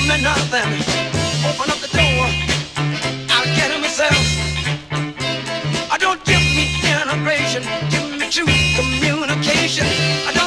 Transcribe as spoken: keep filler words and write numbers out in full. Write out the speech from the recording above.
me nothing. Open up the door, I'll get it myself. I don't give me integration, give me true communication. I